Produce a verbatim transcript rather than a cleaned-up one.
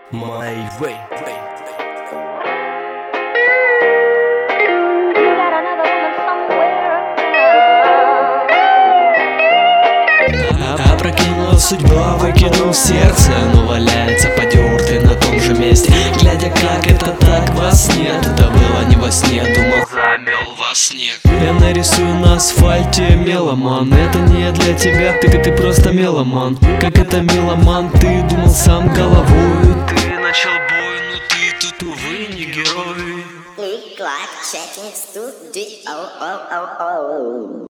My way. Опрокинула судьба, выкинул сердце, но валяется потертый на том же месте. Глядя, как это так во сне, это было не во сне, думал, замел во снег. Я нарисую на асфальте меломан, это не для тебя, ты, ты просто меломан. Как это меломан, ты думал сам головой. Ты начал бой, но ты тут, увы, не герой.